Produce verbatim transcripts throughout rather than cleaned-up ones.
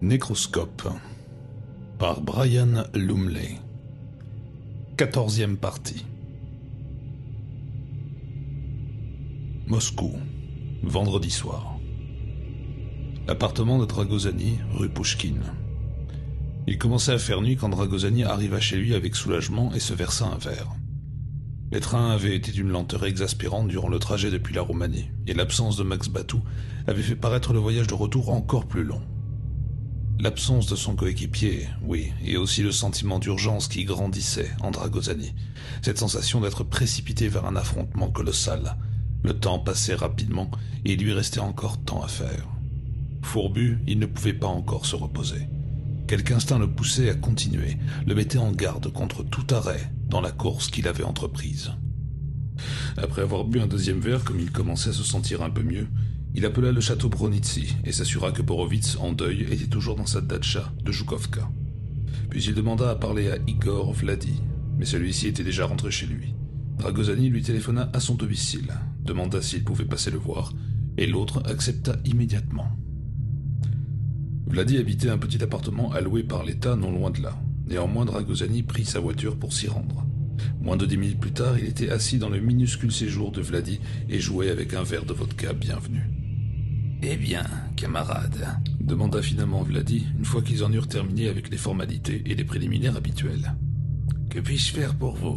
Nécroscope par Brian Lumley. Quatorzième partie. Moscou, vendredi soir. L'appartement de Dragozani, rue Pouchkine. Il commençait à faire nuit quand Dragozani arriva chez lui avec soulagement et se versa un verre. Les trains avaient été d'une lenteur exaspérante durant le trajet depuis la Roumanie, et l'absence de Max Batou avait fait paraître le voyage de retour encore plus long. L'absence de son coéquipier, oui, et aussi le sentiment d'urgence qui grandissait en Dragozani, cette sensation d'être précipité vers un affrontement colossal. Le temps passait rapidement et il lui restait encore tant à faire. Fourbu, il ne pouvait pas encore se reposer. Quelque instinct le poussait à continuer, le mettait en garde contre tout arrêt dans la course qu'il avait entreprise. Après avoir bu un deuxième verre, comme il commençait à se sentir un peu mieux, il appela le château Bronitsy et s'assura que Borovitz, en deuil, était toujours dans sa datcha de Joukovka. Puis il demanda à parler à Igor Vladi, mais celui-ci était déjà rentré chez lui. Dragozani lui téléphona à son domicile, demanda s'il pouvait passer le voir, et l'autre accepta immédiatement. Vladi habitait un petit appartement alloué par l'État non loin de là. Néanmoins, Dragozani prit sa voiture pour s'y rendre. Moins de dix minutes plus tard, il était assis dans le minuscule séjour de Vladi et jouait avec un verre de vodka bienvenu. « Eh bien, camarade ?» demanda finalement Vladi, une fois qu'ils en eurent terminé avec les formalités et les préliminaires habituels. « Que puis-je faire pour vous ?»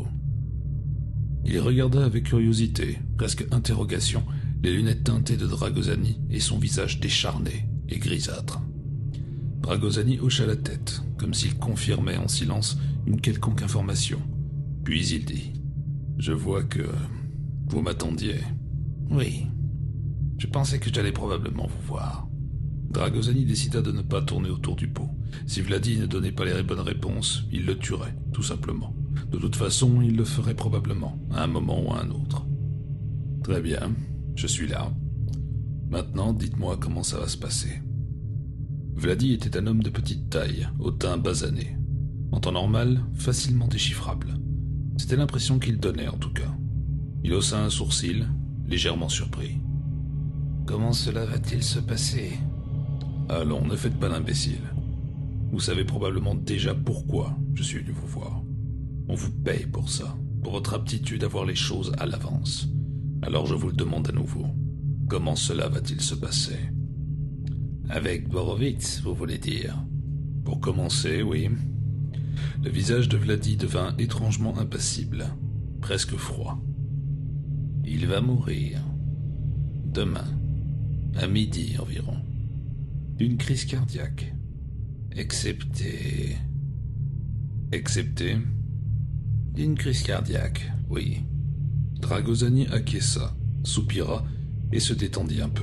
Il regarda avec curiosité, presque interrogation, les lunettes teintées de Dragozani et son visage décharné et grisâtre. Dragozani hocha la tête, comme s'il confirmait en silence une quelconque information. Puis il dit « Je vois que vous m'attendiez. »« Oui. Je pensais que j'allais probablement vous voir. » Dragozani décida de ne pas tourner autour du pot. Si Vladi ne donnait pas les bonnes réponses, il le tuerait, tout simplement. De toute façon, il le ferait probablement, à un moment ou à un autre. « Très bien, je suis là. Maintenant, dites-moi comment ça va se passer. » Vladi était un homme de petite taille, au teint basané. En temps normal, facilement déchiffrable. C'était l'impression qu'il donnait, en tout cas. Il haussa un sourcil, légèrement surpris. « Comment cela va-t-il se passer ?»« Allons, ne faites pas l'imbécile. Vous savez probablement déjà pourquoi je suis venu vous voir. On vous paye pour ça, pour votre aptitude à voir les choses à l'avance. Alors je vous le demande à nouveau. Comment cela va-t-il se passer ?» « Avec Borovitz, vous voulez dire ?»« Pour commencer, oui. » Le visage de Vladi devint étrangement impassible, presque froid. « Il va mourir. Demain, à midi environ. D'une crise cardiaque. Excepté... » Excepté D'une crise cardiaque, oui. Dragozani acquiesça, soupira et se détendit un peu.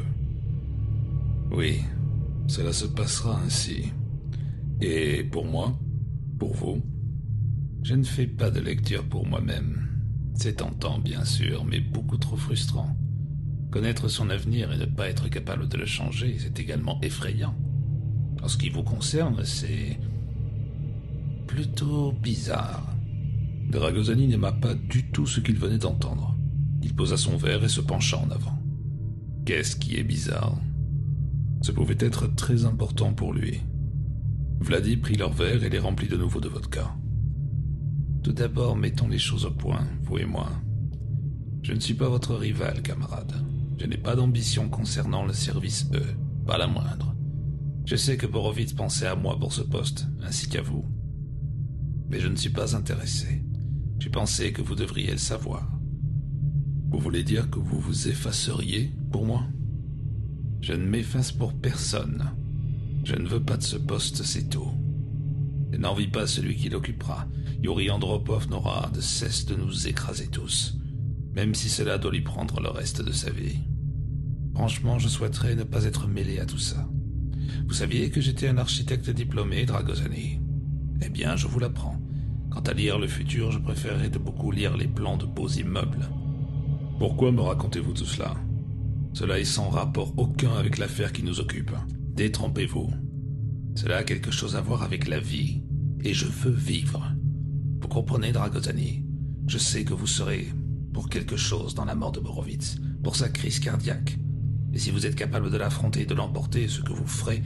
Oui, cela se passera ainsi. Et pour moi, pour vous, je ne fais pas de lecture pour moi-même. C'est tentant, bien sûr, mais beaucoup trop frustrant. Connaître son avenir et ne pas être capable de le changer, c'est également effrayant. En ce qui vous concerne, c'est plutôt bizarre. Dragozani n'aima pas du tout ce qu'il venait d'entendre. Il posa son verre et se pencha en avant. Qu'est-ce qui est bizarre ? Ce pouvait être très important pour lui. Vladi prit leur verre et les remplit de nouveau de vodka. Tout d'abord, mettons les choses au point, vous et moi. Je ne suis pas votre rival, camarade. Je n'ai pas d'ambition concernant le service E, pas la moindre. Je sais que Borovitz pensait à moi pour ce poste, ainsi qu'à vous. Mais je ne suis pas intéressé. J'ai pensé que vous devriez le savoir. Vous voulez dire que vous vous effaceriez pour moi ? Je ne m'efface pour personne. Je ne veux pas de ce poste, c'est tout. Je n'envie pas celui qui l'occupera. Yuri Andropov n'aura de cesse de nous écraser tous, même si cela doit lui prendre le reste de sa vie. Franchement, je souhaiterais ne pas être mêlé à tout ça. Vous saviez que j'étais un architecte diplômé, Dragozani ? Eh bien, je vous l'apprends. Quant à lire le futur, je préférerais de beaucoup lire les plans de beaux immeubles. Pourquoi me racontez-vous tout cela ? Cela est sans rapport aucun avec l'affaire qui nous occupe. Détrompez-vous. Cela a quelque chose à voir avec la vie, et je veux vivre. Vous comprenez, Dragozani ? Je sais que vous serez pour quelque chose dans la mort de Borovitz, pour sa crise cardiaque. Et si vous êtes capable de l'affronter et de l'emporter, ce que vous ferez,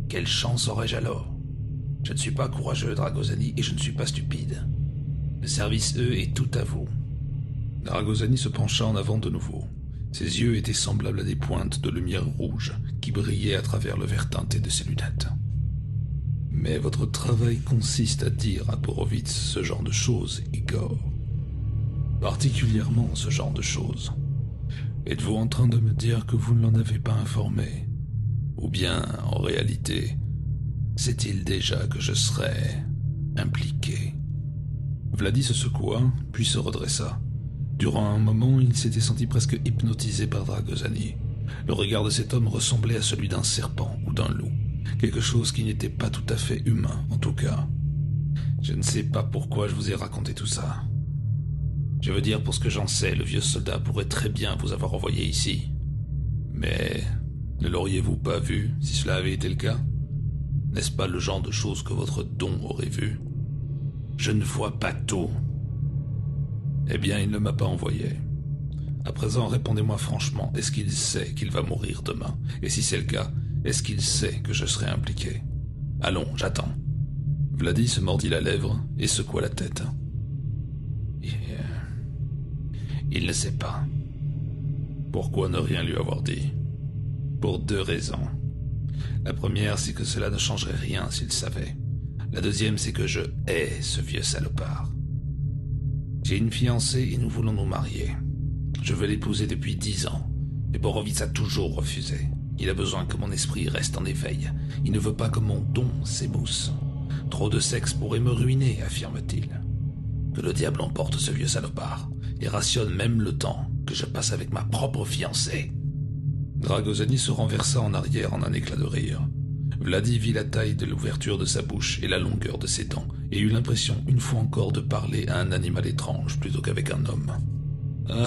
Quelle chance aurais-je alors? Je ne suis pas courageux, Dragosani, et je ne suis pas stupide. Le service, eux, est tout à vous. » Dragosani se pencha en avant de nouveau. Ses yeux étaient semblables à des pointes de lumière rouge qui brillaient à travers le verre teinté de ses lunettes. « Mais votre travail consiste à dire à Borovitz ce genre de choses, Igor. Particulièrement ce genre de choses. Êtes-vous en train de me dire que vous ne l'en avez pas informé? Ou bien, en réalité, sait-il déjà que je serais impliqué ?» Vladi se secoua, puis se redressa. Durant un moment, il s'était senti presque hypnotisé par Dragosani. Le regard de cet homme ressemblait à celui d'un serpent ou d'un loup. Quelque chose qui n'était pas tout à fait humain, en tout cas. Je ne sais pas pourquoi je vous ai raconté tout ça. Je veux dire, pour ce que j'en sais, le vieux soldat pourrait très bien vous avoir envoyé ici. Mais ne l'auriez-vous pas vu si cela avait été le cas? N'est-ce pas le genre de choses que votre don aurait vu? Je ne vois pas tout. Eh bien, il ne m'a pas envoyé. À présent, répondez-moi franchement, est-ce qu'il sait qu'il va mourir demain? Et si c'est le cas, est-ce qu'il sait que je serai impliqué? Allons, j'attends. Vladi se mordit la lèvre et secoua la tête. Il, il ne sait pas. Pourquoi ne rien lui avoir dit? Pour deux raisons. La première, c'est que cela ne changerait rien s'il savait. La deuxième, c'est que je hais ce vieux salopard. J'ai une fiancée et nous voulons nous marier. Je veux l'épouser depuis dix ans, mais Borovitz a toujours refusé. Il a besoin que mon esprit reste en éveil. Il ne veut pas que mon don s'émousse. Trop de sexe pourrait me ruiner, affirme-t-il. Que le diable emporte ce vieux salopard, et rationne même le temps que je passe avec ma propre fiancée. Dragosani se renversa en arrière en un éclat de rire. Vladi vit la taille de l'ouverture de sa bouche et la longueur de ses dents, et eut l'impression, une fois encore, de parler à un animal étrange plutôt qu'avec un homme. Ah,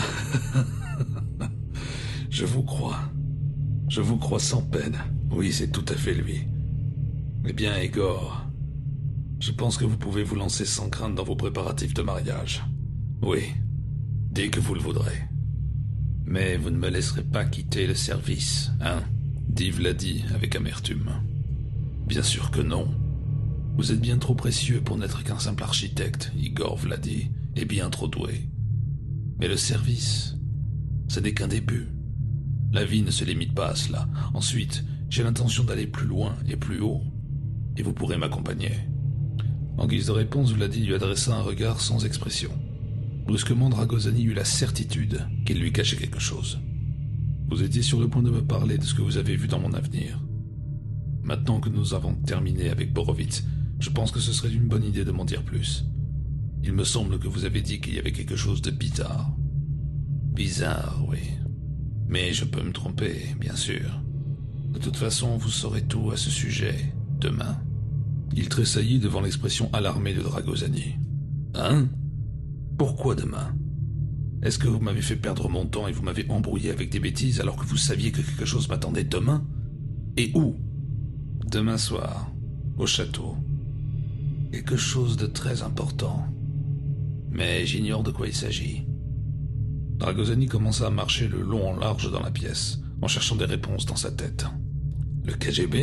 je vous crois. Je vous crois sans peine. Oui, c'est tout à fait lui. Eh bien, Igor, je pense que vous pouvez vous lancer sans crainte dans vos préparatifs de mariage. Oui, dès que vous le voudrez. Mais vous ne me laisserez pas quitter le service, hein? Dit Vladi avec amertume. Bien sûr que non. Vous êtes bien trop précieux pour n'être qu'un simple architecte, Igor Vladi, et bien trop doué. Mais le service, ce n'est qu'un début. La vie ne se limite pas à cela. Ensuite, j'ai l'intention d'aller plus loin et plus haut, et vous pourrez m'accompagner. En guise de réponse, Vladi lui adressa un regard sans expression. Brusquement, Dragosani eut la certitude qu'il lui cachait quelque chose. Vous étiez sur le point de me parler de ce que vous avez vu dans mon avenir. Maintenant que nous avons terminé avec Borovitz, je pense que ce serait une bonne idée de m'en dire plus. Il me semble que vous avez dit qu'il y avait quelque chose de bizarre. Bizarre, oui. Mais je peux me tromper, bien sûr. De toute façon, vous saurez tout à ce sujet demain. Il tressaillit devant l'expression alarmée de Dragosani. Hein? Pourquoi demain? Est-ce que vous m'avez fait perdre mon temps et vous m'avez embrouillé avec des bêtises alors que vous saviez que quelque chose m'attendait demain? Et où? Demain soir, au château. Quelque chose de très important. Mais j'ignore de quoi il s'agit. Dragosani commença à marcher le long en large dans la pièce, en cherchant des réponses dans sa tête. Le K G B?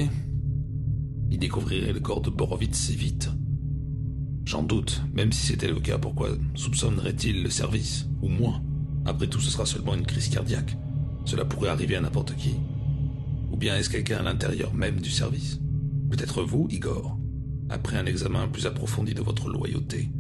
Il découvrirait le corps de Borovitz si vite. J'en doute, même si c'était le cas, pourquoi soupçonnerait-il le service? Ou moi? Après tout, ce sera seulement une crise cardiaque. Cela pourrait arriver à n'importe qui. Ou bien est-ce quelqu'un à l'intérieur même du service? Peut-être vous, Igor, après un examen plus approfondi de votre loyauté.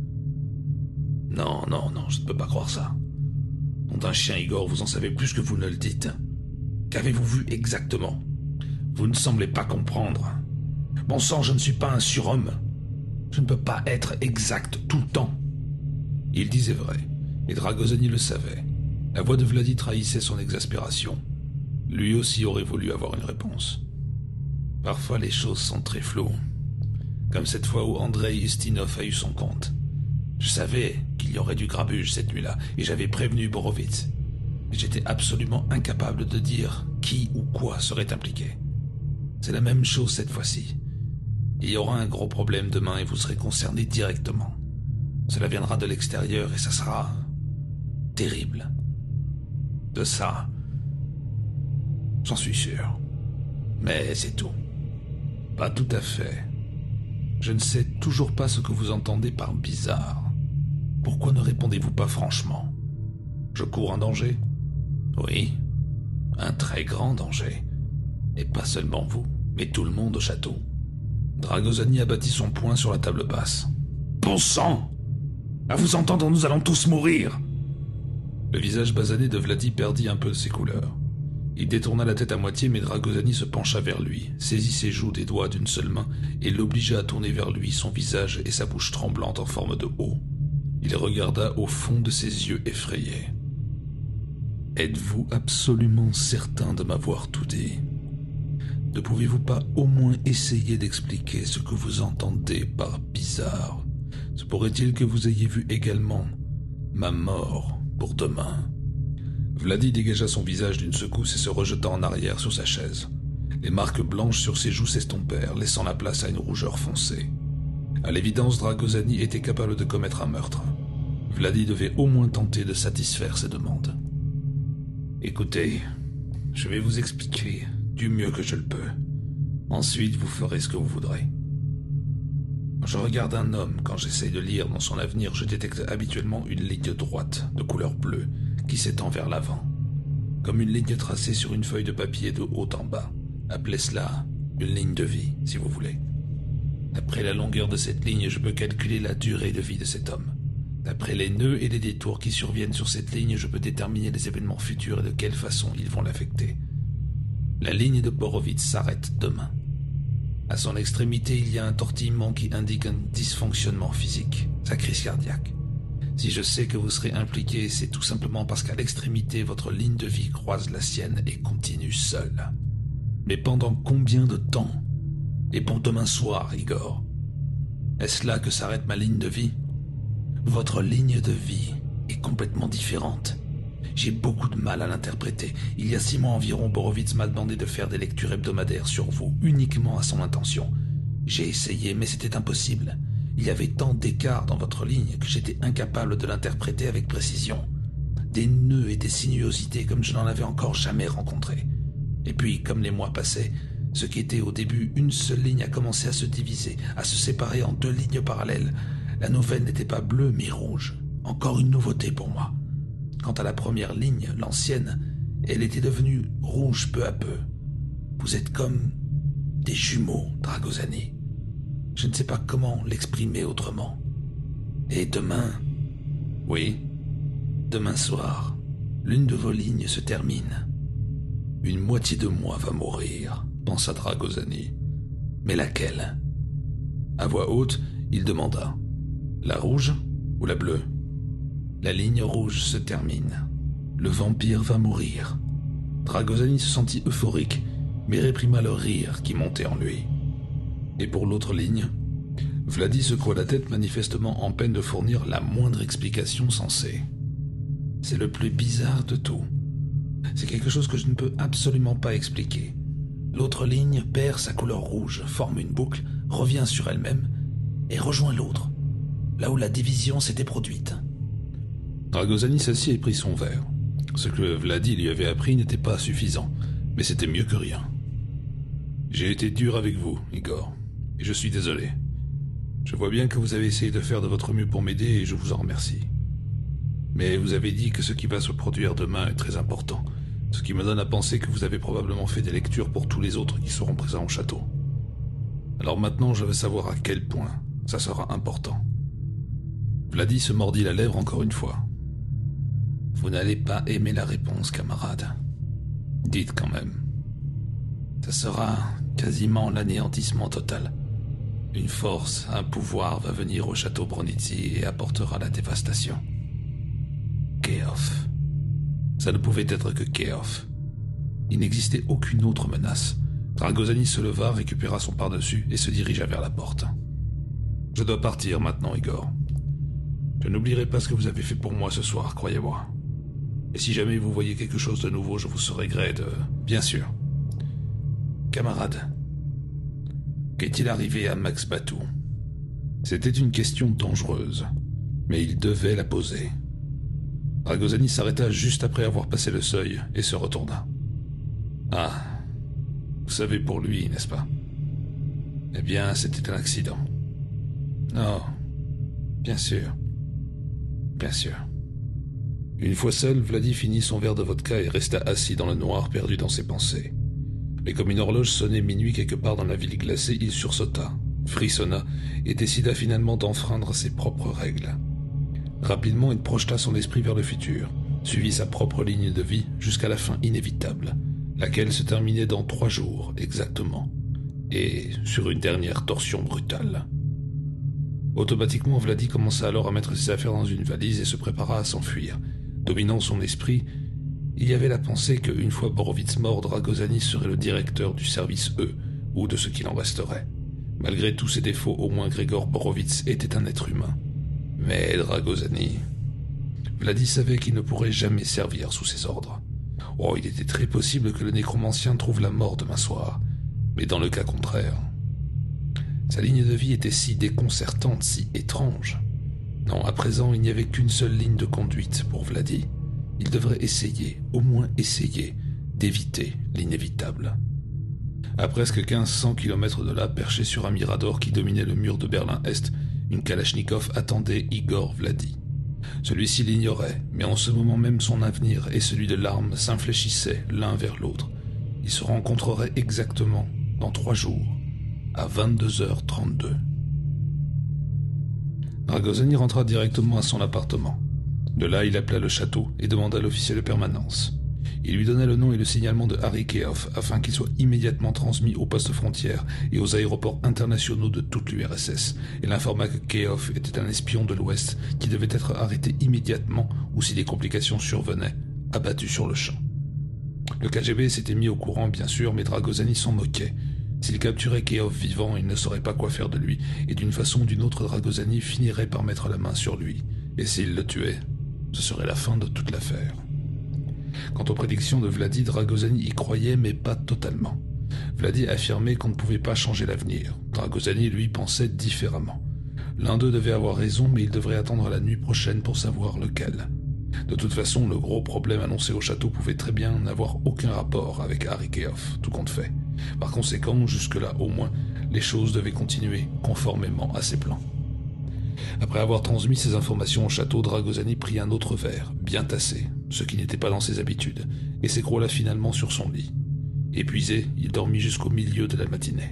Non, non, non, je ne peux pas croire ça. Nom d'un chien, Igor, vous en savez plus que vous ne le dites. Qu'avez-vous vu exactement? Vous ne semblez pas comprendre. Bon sang, je ne suis pas un surhomme. Je ne peux pas être exact tout le temps. Il disait vrai, et Dragosani le savait. La voix de Vladi trahissait son exaspération. Lui aussi aurait voulu avoir une réponse. Parfois les choses sont très floues. Comme cette fois où Andrei Ustinov a eu son compte. Je savais qu'il y aurait du grabuge cette nuit-là, et j'avais prévenu Borovitz. Mais j'étais absolument incapable de dire qui ou quoi serait impliqué. C'est la même chose cette fois-ci. Il y aura un gros problème demain et vous serez concerné directement. Cela viendra de l'extérieur et ça sera terrible. De ça, j'en suis sûr. Mais c'est tout. Pas tout à fait. Je ne sais toujours pas ce que vous entendez par bizarre. Pourquoi ne répondez-vous pas franchement? Je cours un danger? Oui, un très grand danger. Et pas seulement vous, mais tout le monde au château. Dragosani abattit son poing sur la table basse. Bon sang! À vous entendre, nous allons tous mourir! Le visage basané de Vladi perdit un peu de ses couleurs. Il détourna la tête à moitié, mais Dragosani se pencha vers lui, saisit ses joues des doigts d'une seule main et l'obligea à tourner vers lui son visage et sa bouche tremblante en forme de O. Il regarda au fond de ses yeux effrayés. « Êtes-vous absolument certain de m'avoir tout dit? Ne pouvez-vous pas au moins essayer d'expliquer ce que vous entendez par bizarre? Se pourrait-il que vous ayez vu également ma mort pour demain ?» Vladi dégagea son visage d'une secousse et se rejeta en arrière sur sa chaise. Les marques blanches sur ses joues s'estompèrent, laissant la place à une rougeur foncée. À l'évidence, Dragosani était capable de commettre un meurtre. Vladi devait au moins tenter de satisfaire ses demandes. « Écoutez, je vais vous expliquer du mieux que je le peux. Ensuite, vous ferez ce que vous voudrez. Quand je regarde un homme, quand j'essaye de lire dans son avenir, je détecte habituellement une ligne droite, de couleur bleue, qui s'étend vers l'avant, comme une ligne tracée sur une feuille de papier de haut en bas. Appelez cela une ligne de vie, si vous voulez. D'après la longueur de cette ligne, je peux calculer la durée de vie de cet homme. D'après les nœuds et les détours qui surviennent sur cette ligne, je peux déterminer les événements futurs et de quelle façon ils vont l'affecter. La ligne de Borovitz s'arrête demain. À son extrémité, il y a un tortillement qui indique un dysfonctionnement physique, sa crise cardiaque. Si je sais que vous serez impliqué, c'est tout simplement parce qu'à l'extrémité, votre ligne de vie croise la sienne et continue seule. Mais pendant combien de temps? Et pour demain soir, Igor? Est-ce là que s'arrête ma ligne de vie? Votre ligne de vie est complètement différente. J'ai beaucoup de mal à l'interpréter. Il y a six mois environ, Borovitz m'a demandé de faire des lectures hebdomadaires sur vous, uniquement à son intention. J'ai essayé, mais c'était impossible. Il y avait tant d'écarts dans votre ligne que j'étais incapable de l'interpréter avec précision. Des nœuds et des sinuosités comme je n'en avais encore jamais rencontré. Et puis, comme les mois passaient, ce qui était au début une seule ligne a commencé à se diviser, à se séparer en deux lignes parallèles. La nouvelle n'était pas bleue, mais rouge. Encore une nouveauté pour moi. Quant à la première ligne, l'ancienne, elle était devenue rouge peu à peu. Vous êtes comme des jumeaux, Dragosani. Je ne sais pas comment l'exprimer autrement. Et demain, oui, demain soir, l'une de vos lignes se termine. Une moitié de moi va mourir, pensa Dragosani. Mais laquelle? À voix haute, il demanda. La rouge ou la bleue? La ligne rouge se termine. Le vampire va mourir. Dragosani se sentit euphorique, mais réprima le rire qui montait en lui. Et pour l'autre ligne, Vladi secoua la tête, manifestement en peine de fournir la moindre explication sensée. C'est le plus bizarre de tout. C'est quelque chose que je ne peux absolument pas expliquer. L'autre ligne perd sa couleur rouge, forme une boucle, revient sur elle-même et rejoint l'autre, là où la division s'était produite. Dragosani s'assit et prit son verre. Ce que Vladi lui avait appris n'était pas suffisant, mais c'était mieux que rien. J'ai été dur avec vous, Igor, et je suis désolé. Je vois bien que vous avez essayé de faire de votre mieux pour m'aider et je vous en remercie. Mais vous avez dit que ce qui va se produire demain est très important, ce qui me donne à penser que vous avez probablement fait des lectures pour tous les autres qui seront présents au château. Alors maintenant, je veux savoir à quel point ça sera important. Vladi se mordit la lèvre encore une fois. Vous n'allez pas aimer la réponse, camarade. Dites quand même. Ça sera quasiment l'anéantissement total. Une force, un pouvoir va venir au château Bronitzi et apportera la dévastation. Keof. Ça ne pouvait être que Keof. Il n'existait aucune autre menace. Dragosani se leva, récupéra son pardessus et se dirigea vers la porte. Je dois partir maintenant, Igor. Je n'oublierai pas ce que vous avez fait pour moi ce soir, croyez-moi. Et si jamais vous voyez quelque chose de nouveau, je vous serai gré de... Bien sûr. Camarade, qu'est-il arrivé à Max Batou? C'était une question dangereuse, mais il devait la poser. Dragosani s'arrêta juste après avoir passé le seuil et se retourna. Ah, vous savez pour lui, n'est-ce pas? Eh bien, c'était un accident. Oh, bien sûr. Bien sûr. Une fois seul, Vladi finit son verre de vodka et resta assis dans le noir, perdu dans ses pensées. Mais comme une horloge sonnait minuit quelque part dans la ville glacée, il sursauta, frissonna et décida finalement d'enfreindre ses propres règles. Rapidement, il projeta son esprit vers le futur, suivit sa propre ligne de vie jusqu'à la fin inévitable, laquelle se terminait dans trois jours exactement, et sur une dernière torsion brutale. Automatiquement, Vladi commença alors à mettre ses affaires dans une valise et se prépara à s'enfuir. Dominant son esprit, il y avait la pensée qu'une fois Borovitz mort, Dragosani serait le directeur du service E, ou de ce qu'il en resterait. Malgré tous ses défauts, au moins Grégor Borovitz était un être humain. Mais Dragosani... Vladi savait qu'il ne pourrait jamais servir sous ses ordres. Oh, il était très possible que le nécromancien trouve la mort demain soir, mais dans le cas contraire... Sa ligne de vie était si déconcertante, si étrange. Non, à présent, il n'y avait qu'une seule ligne de conduite pour Vladi. Il devrait essayer, au moins essayer, d'éviter l'inévitable. À presque quinze cents kilomètres de là, perché sur un mirador qui dominait le mur de Berlin-Est, une Kalachnikov attendait Igor Vladi. Celui-ci l'ignorait, mais en ce moment même son avenir et celui de l'arme s'infléchissaient l'un vers l'autre. Ils se rencontreraient exactement dans trois jours. À vingt-deux heures trente-deux. Dragosani rentra directement à son appartement. De là, il appela le château et demanda l'officier de permanence. Il lui donna le nom et le signalement de Harry Keoff afin qu'il soit immédiatement transmis aux postes frontières et aux aéroports internationaux de toute l'U R S S et l'informa que Keoff était un espion de l'Ouest qui devait être arrêté immédiatement ou si des complications survenaient, abattu sur le champ. Le K G B s'était mis au courant bien sûr, mais Dragosani s'en moquait. S'il capturait Keoff vivant, il ne saurait pas quoi faire de lui, et d'une façon ou d'une autre, Dragosani finirait par mettre la main sur lui. Et s'il le tuait, ce serait la fin de toute l'affaire. Quant aux prédictions de Vladi, Dragosani y croyait, mais pas totalement. Vladi affirmait qu'on ne pouvait pas changer l'avenir. Dragosani, lui, pensait différemment. L'un d'eux devait avoir raison, mais il devrait attendre la nuit prochaine pour savoir lequel. De toute façon, le gros problème annoncé au château pouvait très bien n'avoir aucun rapport avec Harry Keoff, tout compte fait. Par conséquent, jusque-là au moins, les choses devaient continuer conformément à ses plans. Après avoir transmis ces informations au château, Dragosani prit un autre verre, bien tassé, ce qui n'était pas dans ses habitudes, et s'écroula finalement sur son lit. Épuisé, il dormit jusqu'au milieu de la matinée.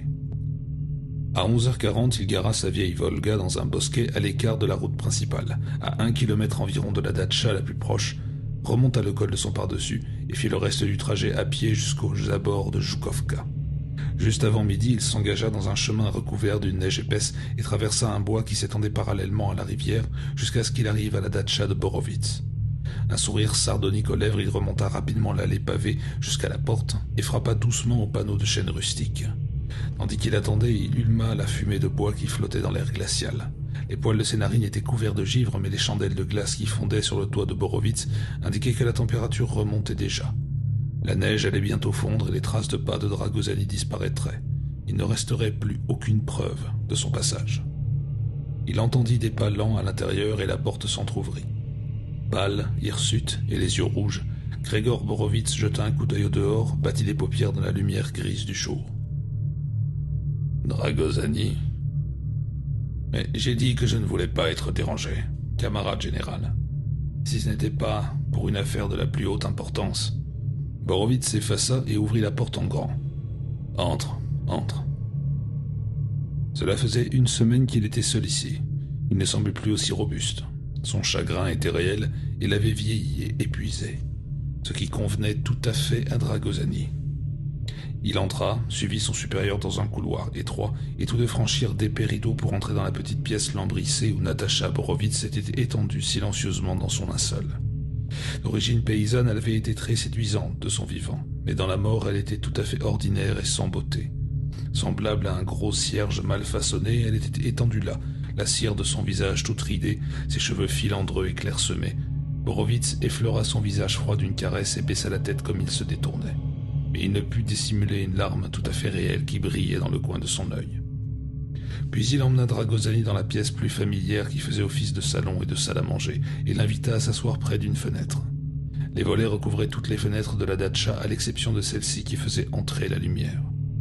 À onze heures quarante, il gara sa vieille Volga dans un bosquet à l'écart de la route principale, à un kilomètre environ de la datcha la plus proche, remonta le col de son par-dessus et fit le reste du trajet à pied jusqu'aux abords de Joukovka. Juste avant midi, il s'engagea dans un chemin recouvert d'une neige épaisse et traversa un bois qui s'étendait parallèlement à la rivière jusqu'à ce qu'il arrive à la datcha de Borovitz. Un sourire sardonique aux lèvres, il remonta rapidement l'allée pavée jusqu'à la porte et frappa doucement au panneau de chêne rustique. Tandis qu'il attendait, il huma la fumée de bois qui flottait dans l'air glacial. Les poils de ses narines étaient couverts de givre, mais les chandelles de glace qui fondaient sur le toit de Borovitz indiquaient que la température remontait déjà. La neige allait bientôt fondre et les traces de pas de Dragosani disparaîtraient. Il ne resterait plus aucune preuve de son passage. Il entendit des pas lents à l'intérieur et la porte s'entr'ouvrit. Pâle, hirsute et les yeux rouges, Grégor Borovitz jeta un coup d'œil au dehors, battit les paupières dans la lumière grise du jour. Dragosani. Mais j'ai dit que je ne voulais pas être dérangé, camarade général. Si ce n'était pas pour une affaire de la plus haute importance. Borovitz s'effaça et ouvrit la porte en grand. Entre, entre. Cela faisait une semaine qu'il était seul ici. Il ne semblait plus aussi robuste. Son chagrin était réel et l'avait vieilli et épuisé, ce qui convenait tout à fait à Dragosani. Il entra, suivit son supérieur dans un couloir étroit, et tous deux franchirent d'épais rideaux pour entrer dans la petite pièce lambrissée où Natacha Borovitz s'était étendue silencieusement dans son linceul. D'origine paysanne, elle avait été très séduisante de son vivant, mais dans la mort, elle était tout à fait ordinaire et sans beauté. Semblable à un gros cierge mal façonné, elle était étendue là, la cire de son visage toute ridée, ses cheveux filandreux et clairsemés. Borovitz effleura son visage froid d'une caresse et baissa la tête comme il se détournait. Mais il ne put dissimuler une larme tout à fait réelle qui brillait dans le coin de son œil. Puis il emmena Dragosani dans la pièce plus familière qui faisait office de salon et de salle à manger, et l'invita à s'asseoir près d'une fenêtre. Les volets recouvraient toutes les fenêtres de la datcha à l'exception de celle-ci qui faisait entrer la lumière.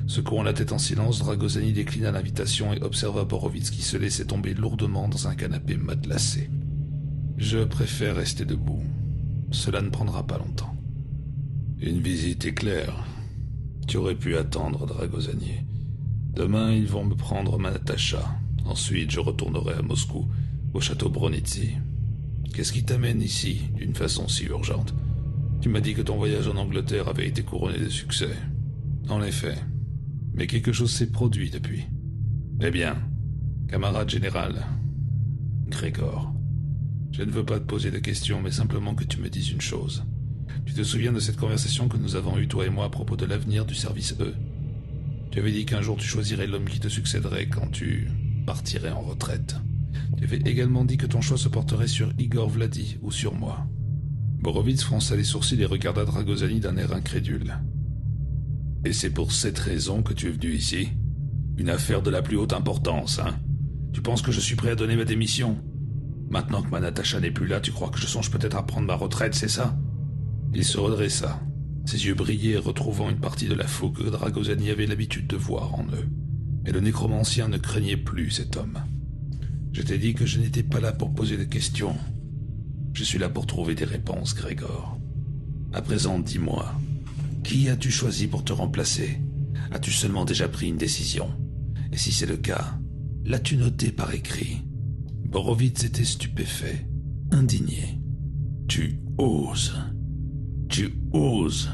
Secouant la tête en silence, Dragosani déclina l'invitation et observa Borovitz qui se laissait tomber lourdement dans un canapé matelassé. « Je préfère rester debout. Cela ne prendra pas longtemps. » Une visite éclair. Tu aurais pu attendre, Dragosani. Demain, ils vont me prendre ma Natacha. Ensuite, je retournerai à Moscou, au château Bronitsy. Qu'est-ce qui t'amène ici, d'une façon si urgente? Tu m'as dit que ton voyage en Angleterre avait été couronné de succès. En effet. Mais quelque chose s'est produit depuis. Eh bien, camarade général, Grégor, je ne veux pas te poser de questions, mais simplement que tu me dises une chose. Tu te souviens de cette conversation que nous avons eue, toi et moi, à propos de l'avenir du service E? Tu avais dit qu'un jour tu choisirais l'homme qui te succéderait quand tu partirais en retraite. Tu avais également dit que ton choix se porterait sur Igor Vladi ou sur moi. Borovitz fronça les sourcils et regarda Dragosani d'un air incrédule. « Et c'est pour cette raison que tu es venu ici? Une affaire de la plus haute importance, hein? Tu penses que je suis prêt à donner ma démission? Maintenant que ma Natacha n'est plus là, tu crois que je songe peut-être à prendre ma retraite, c'est ça ?» Il se redressa. Ses yeux brillaient, retrouvant une partie de la fougue que Dragosani avait l'habitude de voir en eux. Mais le nécromancien ne craignait plus cet homme. « Je t'ai dit que je n'étais pas là pour poser des questions. Je suis là pour trouver des réponses, Grégor. À présent, dis-moi, qui as-tu choisi pour te remplacer? As-tu seulement déjà pris une décision? Et si c'est le cas, l'as-tu noté par écrit? » Borovitz était stupéfait, indigné. « Tu oses. Tu oses.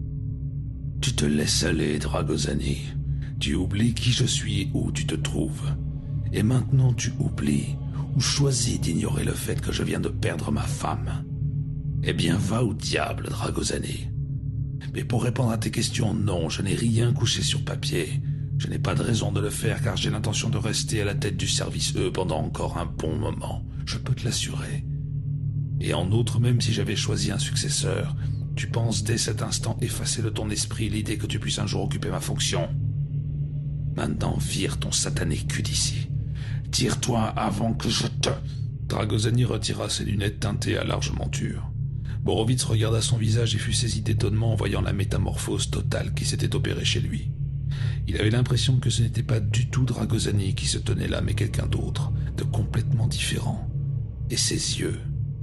Tu te laisses aller, Dragosani. Tu oublies qui je suis et où tu te trouves. Et maintenant tu oublies ou choisis d'ignorer le fait que je viens de perdre ma femme. Eh bien, va au diable, Dragosani. Mais pour répondre à tes questions, non, je n'ai rien couché sur papier. Je n'ai pas de raison de le faire car j'ai l'intention de rester à la tête du service E pendant encore un bon moment. Je peux te l'assurer. Et en outre, même si j'avais choisi un successeur, tu penses dès cet instant effacer de ton esprit l'idée que tu puisses un jour occuper ma fonction. Maintenant, vire ton satané cul d'ici. Tire-toi avant que je te... Dragosani retira ses lunettes teintées à large monture. Borovitz regarda son visage et fut saisi d'étonnement en voyant la métamorphose totale qui s'était opérée chez lui. Il avait l'impression que ce n'était pas du tout Dragosani qui se tenait là, mais quelqu'un d'autre, de complètement différent. Et ses yeux,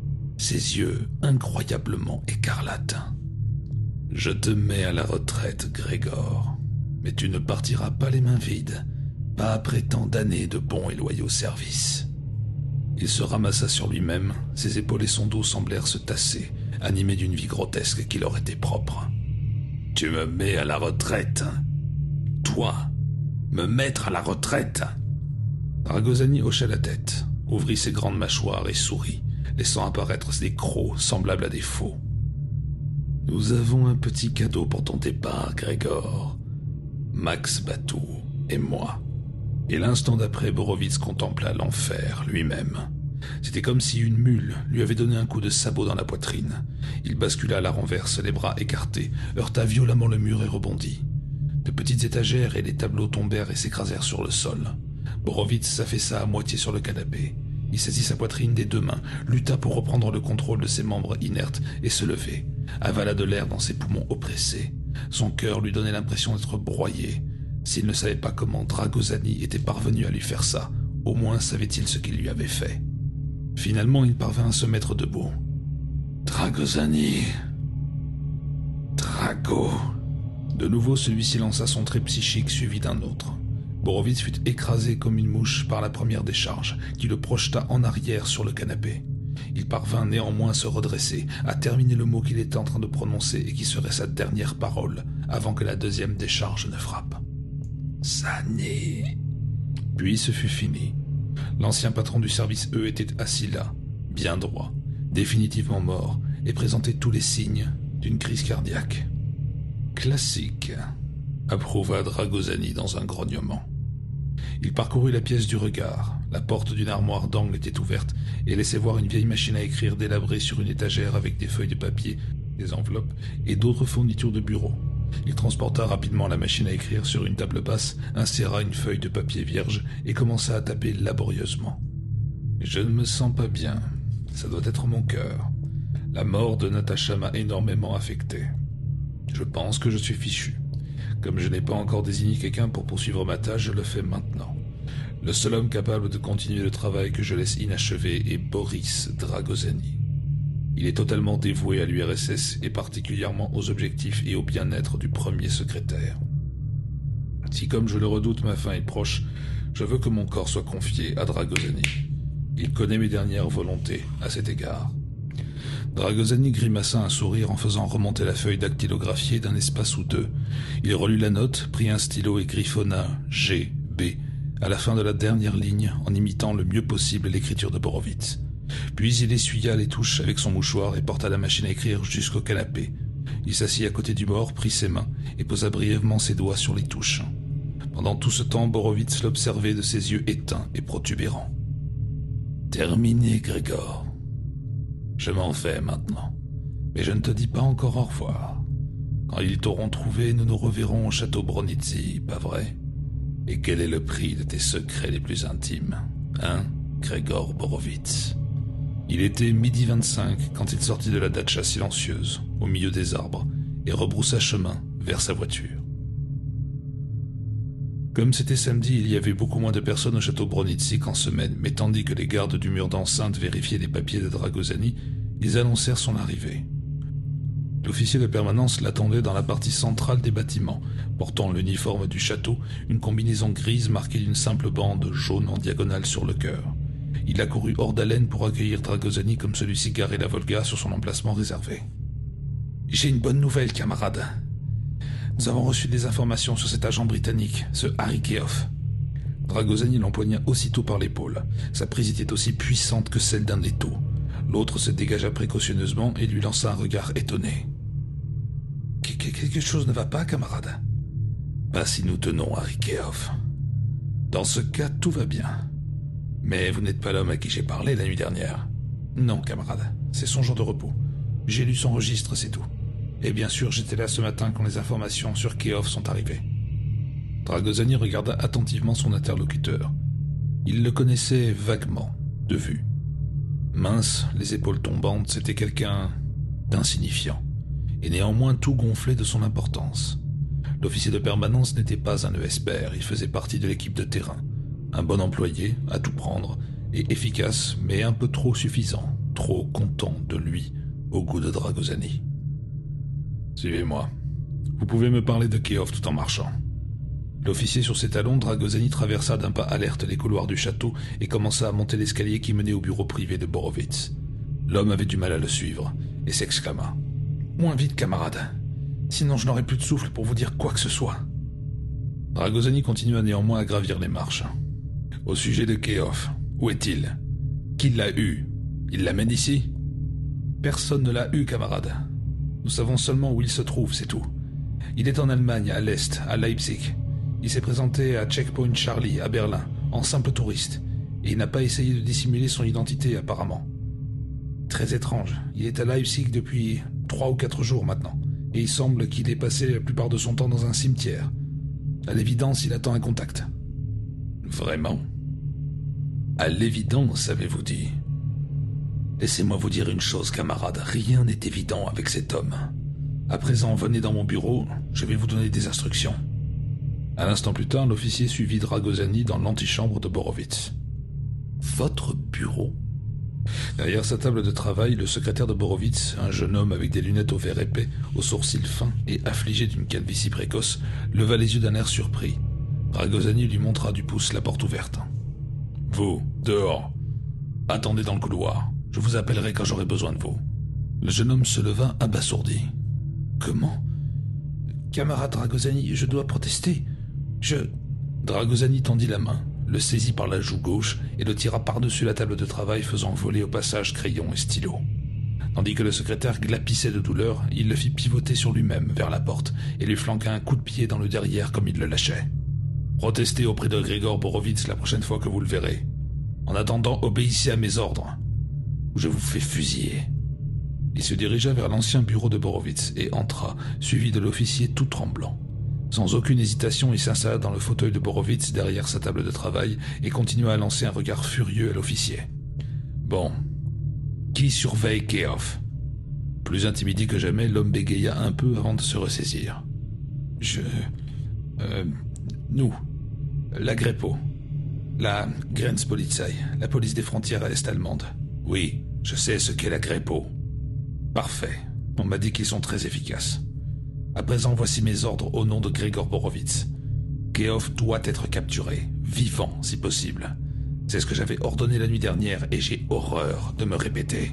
ses yeux incroyablement écarlates. « Je te mets à la retraite, Grégor, mais tu ne partiras pas les mains vides, pas après tant d'années de bons et loyaux services. » Il se ramassa sur lui-même, ses épaules et son dos semblèrent se tasser, animés d'une vie grotesque qui leur était propre. « Tu me mets à la retraite? Toi, me mettre à la retraite ?» Dragosani hocha la tête, ouvrit ses grandes mâchoires et sourit, laissant apparaître des crocs semblables à des faux. « Nous avons un petit cadeau pour ton départ, Grégor. Max Batou et moi. » Et l'instant d'après, Borovitz contempla l'enfer lui-même. C'était comme si une mule lui avait donné un coup de sabot dans la poitrine. Il bascula à la renverse, les bras écartés, heurta violemment le mur et rebondit. De petites étagères et des tableaux tombèrent et s'écrasèrent sur le sol. Borovitz s'affaissa à moitié sur le canapé. Il saisit sa poitrine des deux mains, lutta pour reprendre le contrôle de ses membres inertes et se lever, avala de l'air dans ses poumons oppressés. Son cœur lui donnait l'impression d'être broyé. S'il ne savait pas comment Dragosani était parvenu à lui faire ça, au moins savait-il ce qu'il lui avait fait. Finalement, il parvint à se mettre debout. « Dragosani... Drago... » De nouveau, celui-ci lança son trait psychique suivi d'un autre. Borovitz fut écrasé comme une mouche par la première décharge, qui le projeta en arrière sur le canapé. Il parvint néanmoins à se redresser, à terminer le mot qu'il était en train de prononcer et qui serait sa dernière parole, avant que la deuxième décharge ne frappe. « Sani... » Puis ce fut fini. L'ancien patron du service E était assis là, bien droit, définitivement mort, et présentait tous les signes d'une crise cardiaque. « Classique », approuva Dragosani dans un grognement. Il parcourut la pièce du regard. La porte d'une armoire d'angle était ouverte et laissait voir une vieille machine à écrire délabrée sur une étagère avec des feuilles de papier, des enveloppes et d'autres fournitures de bureau. Il transporta rapidement la machine à écrire sur une table basse, inséra une feuille de papier vierge et commença à taper laborieusement. « Je ne me sens pas bien. Ça doit être mon cœur. La mort de Natacha m'a énormément affecté. Je pense que je suis fichu. Comme je n'ai pas encore désigné quelqu'un pour poursuivre ma tâche, je le fais maintenant. Le seul homme capable de continuer le travail que je laisse inachevé est Boris Dragosani. Il est totalement dévoué à l'U R S S et particulièrement aux objectifs et au bien-être du premier secrétaire. Si comme je le redoute ma fin est proche, je veux que mon corps soit confié à Dragosani. Il connaît mes dernières volontés à cet égard. Dragosani grimaça un sourire en faisant remonter la feuille dactylographiée d'un espace ou deux. Il relut la note, prit un stylo et griffonna G, B à la fin de la dernière ligne en imitant le mieux possible l'écriture de Borovitz. Puis il essuya les touches avec son mouchoir et porta la machine à écrire jusqu'au canapé. Il s'assit à côté du mort, prit ses mains et posa brièvement ses doigts sur les touches. Pendant tout ce temps, Borovitz l'observait de ses yeux éteints et protubérants. « Terminé, Grégor. Je m'en vais maintenant, mais je ne te dis pas encore au revoir. Quand ils t'auront trouvé, nous nous reverrons au château Bronitsy, pas vrai? Et quel est le prix de tes secrets les plus intimes, hein, Grégor Borovitz ?» Il était midi vingt-cinq quand il sortit de la datcha silencieuse, au milieu des arbres, et rebroussa chemin vers sa voiture. Comme c'était samedi, il y avait beaucoup moins de personnes au château Bronitsy qu'en semaine, mais tandis que les gardes du mur d'enceinte vérifiaient les papiers de Dragosani, ils annoncèrent son arrivée. L'officier de permanence l'attendait dans la partie centrale des bâtiments, portant l'uniforme du château, une combinaison grise marquée d'une simple bande jaune en diagonale sur le cœur. Il accourut hors d'haleine pour accueillir Dragosani comme celui-ci garait la Volga sur son emplacement réservé. « J'ai une bonne nouvelle, camarade. Nous avons reçu des informations sur cet agent britannique, ce Harry Keough. » Dragosani l'empoigna aussitôt par l'épaule. Sa prise était aussi puissante que celle d'un étau. L'autre se dégagea précautionneusement et lui lança un regard étonné. « Quelque chose ne va pas, camarade ?»« Pas si nous tenons Harry Keough. Dans ce cas, tout va bien. Mais vous n'êtes pas l'homme à qui j'ai parlé la nuit dernière. »« Non, camarade, c'est son jour de repos. J'ai lu son registre, c'est tout. Et bien sûr, j'étais là ce matin quand les informations sur Keough sont arrivées. » Dragosani regarda attentivement son interlocuteur. Il le connaissait vaguement, de vue. Mince, les épaules tombantes, c'était quelqu'un d'insignifiant, et néanmoins tout gonflé de son importance. L'officier de permanence n'était pas un esper, il faisait partie de l'équipe de terrain. Un bon employé, à tout prendre, et efficace, mais un peu trop suffisant, trop content de lui, au goût de Dragosani. « Suivez-moi. Vous pouvez me parler de Keough tout en marchant. » L'officier sur ses talons, Dragosani traversa d'un pas alerte les couloirs du château et commença à monter l'escalier qui menait au bureau privé de Borovitz. L'homme avait du mal à le suivre et s'exclama. « Moins vite, camarade. Sinon je n'aurai plus de souffle pour vous dire quoi que ce soit. » Dragosani continua néanmoins à gravir les marches. « Au sujet de Keough, où est-il? Qui l'a eu? Il l'amène ici ?»« Personne ne l'a eu, camarade. Nous savons seulement où il se trouve, c'est tout. Il est en Allemagne, à l'est, à Leipzig. Il s'est présenté à Checkpoint Charlie, à Berlin, en simple touriste, et il n'a pas essayé de dissimuler son identité, apparemment. Très étrange, il est à Leipzig depuis trois ou quatre jours maintenant, et il semble qu'il ait passé la plupart de son temps dans un cimetière. À l'évidence, il attend un contact. »« Vraiment ? À l'évidence, avez-vous dit ? Laissez-moi vous dire une chose, camarade, rien n'est évident avec cet homme. À présent, venez dans mon bureau, je vais vous donner des instructions. » Un instant plus tard, l'officier suivit Dragosani dans l'antichambre de Borovitz. « Votre bureau ?» Derrière sa table de travail, le secrétaire de Borovitz, un jeune homme avec des lunettes au verre épais, aux sourcils fins et affligé d'une calvitie précoce, leva les yeux d'un air surpris. Dragosani lui montra du pouce la porte ouverte. « Vous, dehors. Attendez dans le couloir. Je vous appellerai quand j'aurai besoin de vous. » Le jeune homme se leva abasourdi. « Comment ? Camarade Dragosani, je dois protester. Je... » Dragosani tendit la main, le saisit par la joue gauche et le tira par-dessus la table de travail, faisant voler au passage crayon et stylo. Tandis que le secrétaire glapissait de douleur, il le fit pivoter sur lui-même vers la porte et lui flanqua un coup de pied dans le derrière comme il le lâchait. « Protestez auprès de Grégor Borovitz la prochaine fois que vous le verrez. En attendant, obéissez à mes ordres, ou je vous fais fusiller. » Il se dirigea vers l'ancien bureau de Borovitz et entra, suivi de l'officier tout tremblant. Sans aucune hésitation, il s'installa dans le fauteuil de Borovitz derrière sa table de travail et continua à lancer un regard furieux à l'officier. « Bon. Qui surveille Keough ?» Plus intimidé que jamais, l'homme bégaya un peu avant de se ressaisir. « Je... Euh, nous. La Grepo. La Grenzpolizei, la police des frontières à l'est allemande. Oui, je sais ce qu'est la Grepo. Parfait. On m'a dit qu'ils sont très efficaces. À présent, voici mes ordres au nom de Grigor Borovitz. Keof doit être capturé, vivant si possible. C'est ce que j'avais ordonné la nuit dernière et j'ai horreur de me répéter.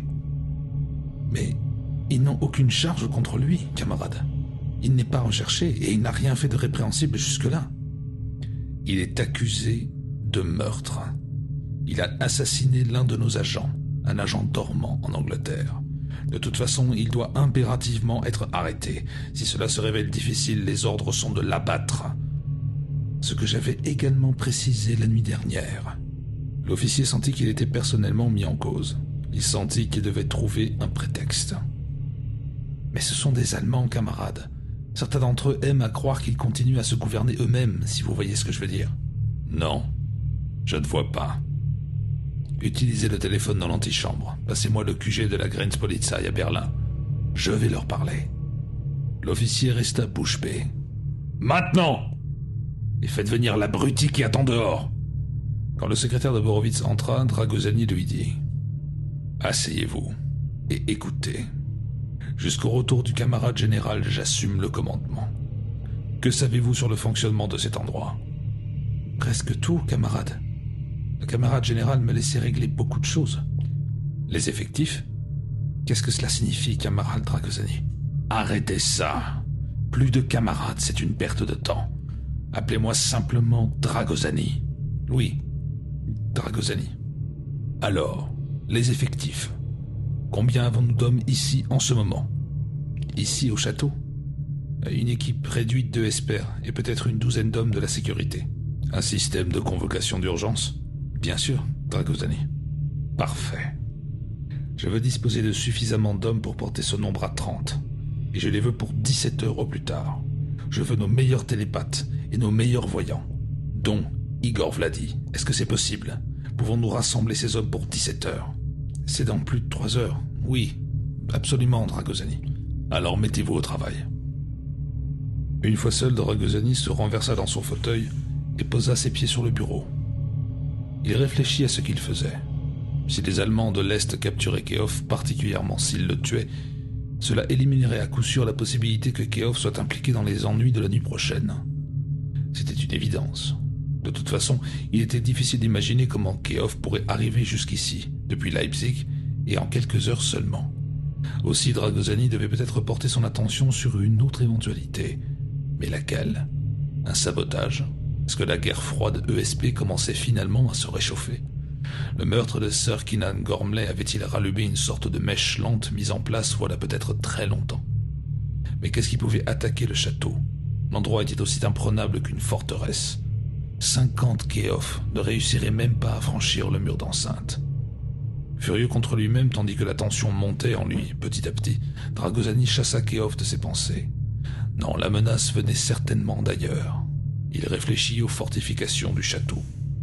Mais ils n'ont aucune charge contre lui, camarade. Il n'est pas recherché et il n'a rien fait de répréhensible jusque-là. Il est accusé de meurtre. Il a assassiné l'un de nos agents, un agent dormant en Angleterre. De toute façon, il doit impérativement être arrêté. Si cela se révèle difficile, les ordres sont de l'abattre. Ce que j'avais également précisé la nuit dernière. L'officier sentit qu'il était personnellement mis en cause. Il sentit qu'il devait trouver un prétexte. Mais ce sont des Allemands, camarades. Certains d'entre eux aiment à croire qu'ils continuent à se gouverner eux-mêmes, si vous voyez ce que je veux dire. Non, je ne vois pas. Utilisez le téléphone dans l'antichambre. Passez-moi le Q G de la Grenzpolizei à Berlin. Je vais leur parler. L'officier resta bouche bée. Maintenant! Et faites venir l'abruti qui attend dehors. Quand le secrétaire de Borovitz entra, Dragosani lui dit « Asseyez-vous et écoutez. Jusqu'au retour du camarade général, j'assume le commandement. Que savez-vous sur le fonctionnement de cet endroit ?»« Presque tout, camarade. Le camarade général me laissait régler beaucoup de choses. »« Les effectifs ? Qu'est-ce que cela signifie, camarade Dragosani ?»« Arrêtez ça. Plus de camarades, c'est une perte de temps. Appelez-moi simplement Dragosani. »« Oui, Dragosani. »« Alors, les effectifs. Combien avons-nous d'hommes ici en ce moment ? Ici au château ? Une équipe réduite de Esper et peut-être une douzaine d'hommes de la sécurité. Un système de convocation d'urgence ? Bien sûr, Dragosani. Parfait. Je veux disposer de suffisamment d'hommes pour porter ce nombre à trente. Et je les veux pour dix-sept heures au plus tard. Je veux nos meilleurs télépathes et nos meilleurs voyants, dont Igor Vladi. Est-ce que c'est possible ? Pouvons-nous rassembler ces hommes pour dix-sept heures ? C'est dans plus de trois heures. Oui, absolument, Dragosani. Alors mettez-vous au travail. Une fois seul, Dragosani se renversa dans son fauteuil et posa ses pieds sur le bureau. Il réfléchit à ce qu'il faisait. Si les Allemands de l'Est capturaient Keof, particulièrement s'ils le tuaient, cela éliminerait à coup sûr la possibilité que Keof soit impliqué dans les ennuis de la nuit prochaine. C'était une évidence. De toute façon, il était difficile d'imaginer comment Keof pourrait arriver jusqu'ici, depuis Leipzig, et en quelques heures seulement. Aussi, Dragosani devait peut-être porter son attention sur une autre éventualité. Mais laquelle ? Un sabotage ? Est-ce que la guerre froide E S P commençait finalement à se réchauffer ? Le meurtre de Sir Keenan Gormley avait-il rallumé une sorte de mèche lente mise en place voilà peut-être très longtemps ? Mais qu'est-ce qui pouvait attaquer le château ? L'endroit était aussi imprenable qu'une forteresse. Cinquante Keof ne réussiraient même pas à franchir le mur d'enceinte. Furieux contre lui-même tandis que la tension montait en lui petit à petit, Dragosani chassa Keof de ses pensées. Non, la menace venait certainement d'ailleurs. Il réfléchit aux fortifications du château.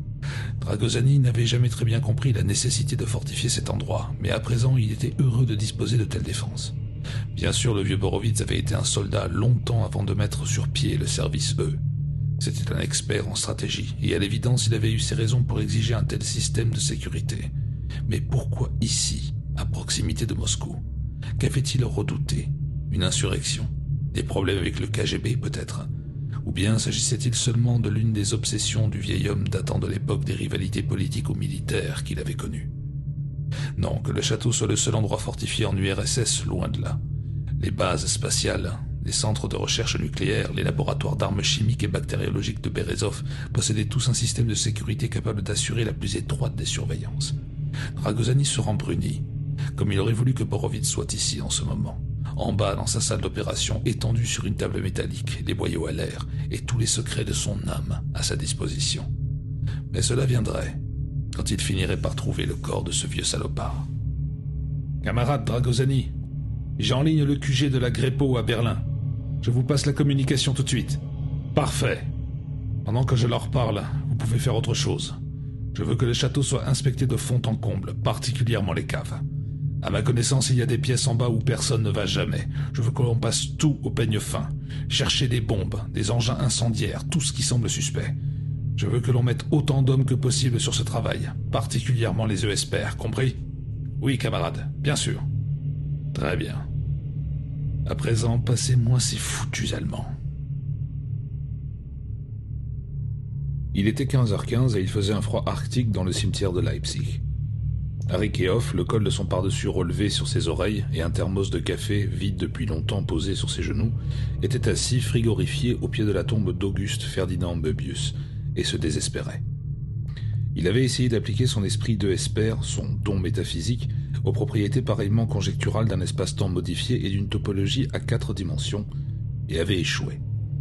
Dragosani n'avait jamais très bien compris la nécessité de fortifier cet endroit, mais à présent il était heureux de disposer de telles défenses. Bien sûr, le vieux Borovitz avait été un soldat longtemps avant de mettre sur pied le service E. C'était un expert en stratégie, et à l'évidence il avait eu ses raisons pour exiger un tel système de sécurité. Mais pourquoi ici, à proximité de Moscou ? Qu'avait-il redouté ? Une insurrection ? Des problèmes avec le K G B peut-être ? Ou bien s'agissait-il seulement de l'une des obsessions du vieil homme datant de l'époque des rivalités politiques ou militaires qu'il avait connues ? Non, que le château soit le seul endroit fortifié en U R S S, loin de là. Les bases spatiales, les centres de recherche nucléaire, les laboratoires d'armes chimiques et bactériologiques de Berezov possédaient tous un système de sécurité capable d'assurer la plus étroite des surveillances. Dragosani se rembrunit, comme il aurait voulu que Borovitz soit ici en ce moment, en bas dans sa salle d'opération, étendue sur une table métallique, les boyaux à l'air, et tous les secrets de son âme à sa disposition. Mais cela viendrait, quand il finirait par trouver le corps de ce vieux salopard. « Camarade Dragosani, j'enligne le Q G de la Grepo à Berlin. Je vous passe la communication tout de suite. »« Parfait. Pendant que je leur parle, vous pouvez faire autre chose. Je veux que le château soit inspecté de fond en comble, particulièrement les caves. À ma connaissance, il y a des pièces en bas où personne ne va jamais. Je veux que l'on passe tout au peigne fin. Chercher des bombes, des engins incendiaires, tout ce qui semble suspect. Je veux que l'on mette autant d'hommes que possible sur ce travail, particulièrement les E S P R, compris? Oui, camarade, bien sûr. Très bien. À présent, passez-moi ces foutus Allemands. Il était quinze heures quinze et il faisait un froid arctique dans le cimetière de Leipzig. Harry Kehoff, le col de son pardessus relevé sur ses oreilles et un thermos de café vide depuis longtemps posé sur ses genoux, était assis frigorifié au pied de la tombe d'Auguste Ferdinand Möbius et se désespérait. Il avait essayé d'appliquer son esprit de Esper, son don métaphysique, aux propriétés pareillement conjecturales d'un espace-temps modifié et d'une topologie à quatre dimensions, et avait échoué.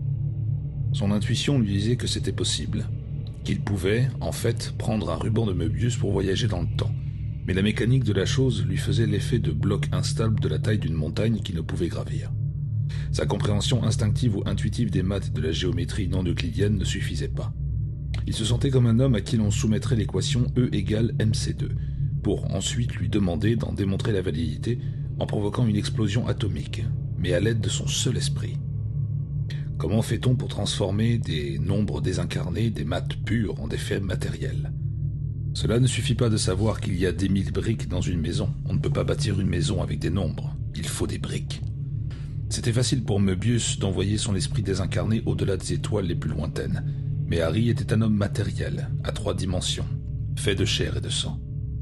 Son intuition lui disait que c'était possible, qu'il pouvait, en fait, prendre un ruban de Möbius pour voyager dans le temps, mais la mécanique de la chose lui faisait l'effet de bloc instable de la taille d'une montagne qui ne pouvait gravir. Sa compréhension instinctive ou intuitive des maths et de la géométrie non euclidienne ne suffisait pas. Il se sentait comme un homme à qui l'on soumettrait l'équation E égale M C deux, pour ensuite lui demander d'en démontrer la validité en provoquant une explosion atomique, mais à l'aide de son seul esprit. Comment fait-on pour transformer des nombres désincarnés, des maths pures, en des faits matériels? Cela ne suffit pas de savoir qu'il y a des mille briques dans une maison. On ne peut pas bâtir une maison avec des nombres. Il faut des briques. C'était facile pour Möbius d'envoyer son esprit désincarné au-delà des étoiles les plus lointaines. Mais Harry était un homme matériel, à trois dimensions, fait de chair et de sang.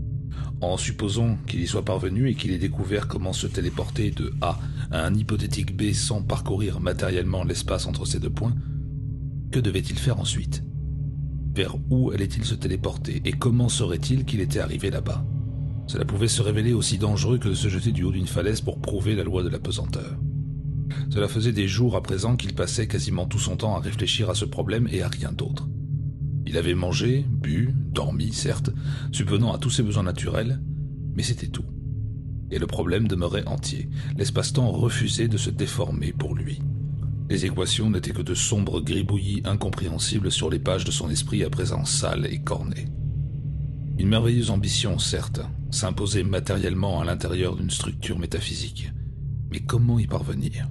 En supposant qu'il y soit parvenu et qu'il ait découvert comment se téléporter de A à un hypothétique B sans parcourir matériellement l'espace entre ces deux points, que devait-il faire ensuite? Vers où allait-il se téléporter et comment saurait-il qu'il était arrivé là-bas? Cela pouvait se révéler aussi dangereux que de se jeter du haut d'une falaise pour prouver la loi de la pesanteur. Cela faisait des jours à présent qu'il passait quasiment tout son temps à réfléchir à ce problème et à rien d'autre. Il avait mangé, bu, dormi, certes, subvenant à tous ses besoins naturels, mais c'était tout. Et le problème demeurait entier. L'espace-temps refusait de se déformer pour lui. Les équations n'étaient que de sombres gribouillis incompréhensibles sur les pages de son esprit à présent sales et cornées. Une merveilleuse ambition, certes, s'imposait matériellement à l'intérieur d'une structure métaphysique. Mais comment y parvenir?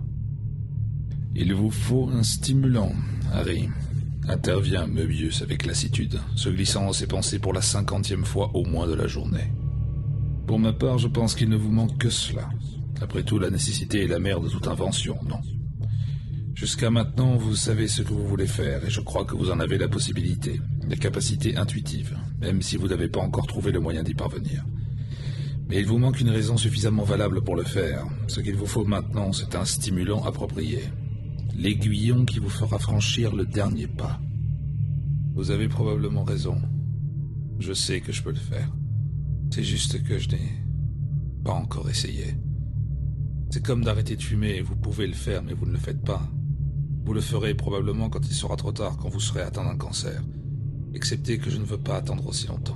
Il vous faut un stimulant, Harry, intervient Möbius avec lassitude, se glissant dans ses pensées pour la cinquantième fois au moins de la journée. Pour ma part, je pense qu'il ne vous manque que cela. Après tout, la nécessité est la mère de toute invention, non? Jusqu'à maintenant, vous savez ce que vous voulez faire, et je crois que vous en avez la possibilité, la capacité intuitive, même si vous n'avez pas encore trouvé le moyen d'y parvenir. Mais il vous manque une raison suffisamment valable pour le faire. Ce qu'il vous faut maintenant, c'est un stimulant approprié. L'aiguillon qui vous fera franchir le dernier pas. Vous avez probablement raison. Je sais que je peux le faire. C'est juste que je n'ai pas encore essayé. C'est comme d'arrêter de fumer, vous pouvez le faire, mais vous ne le faites pas. Vous le ferez probablement quand il sera trop tard, quand vous serez atteint d'un cancer. Excepté que je ne veux pas attendre aussi longtemps.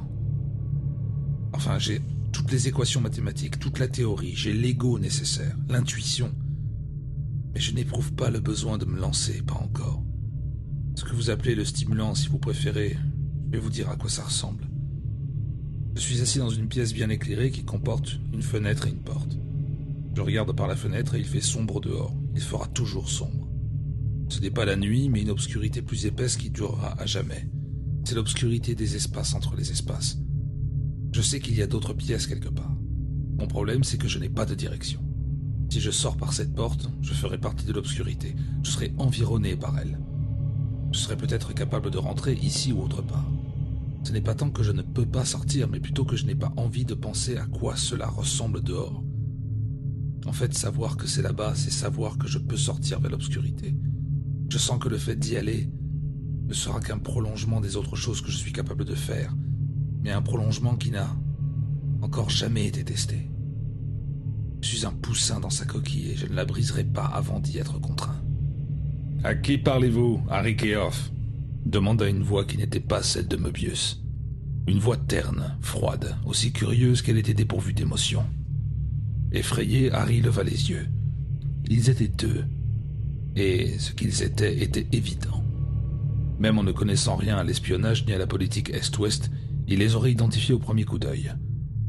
Enfin, j'ai toutes les équations mathématiques, toute la théorie, j'ai l'ego nécessaire, l'intuition. Mais je n'éprouve pas le besoin de me lancer, pas encore. Ce que vous appelez le stimulant, si vous préférez, je vais vous dire à quoi ça ressemble. Je suis assis dans une pièce bien éclairée qui comporte une fenêtre et une porte. Je regarde par la fenêtre et il fait sombre dehors. Il fera toujours sombre. Ce n'est pas la nuit, mais une obscurité plus épaisse qui durera à jamais. C'est l'obscurité des espaces entre les espaces. Je sais qu'il y a d'autres pièces quelque part. Mon problème, c'est que je n'ai pas de direction. Si je sors par cette porte, je ferai partie de l'obscurité. Je serai environné par elle. Je serai peut-être capable de rentrer ici ou autre part. Ce n'est pas tant que je ne peux pas sortir, mais plutôt que je n'ai pas envie de penser à quoi cela ressemble dehors. En fait, savoir que c'est là-bas, c'est savoir que je peux sortir vers l'obscurité. Je sens que le fait d'y aller ne sera qu'un prolongement des autres choses que je suis capable de faire, mais un prolongement qui n'a encore jamais été testé. Je suis un poussin dans sa coquille et je ne la briserai pas avant d'y être contraint. « À qui parlez-vous, Harry Kehoff ?» demanda une voix qui n'était pas celle de Möbius. Une voix terne, froide, aussi curieuse qu'elle était dépourvue d'émotion. Effrayé, Harry leva les yeux. Ils étaient deux, et ce qu'ils étaient était évident. Même en ne connaissant rien à l'espionnage ni à la politique Est-Ouest, il les aurait identifiés au premier coup d'œil.